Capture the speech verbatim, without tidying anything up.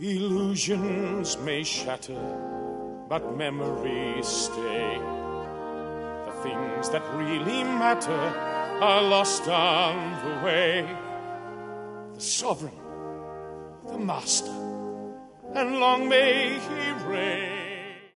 Illusions may shatter, but memories stay. The things that really matter are lost on the way. The sovereign, the master, and long may he reign.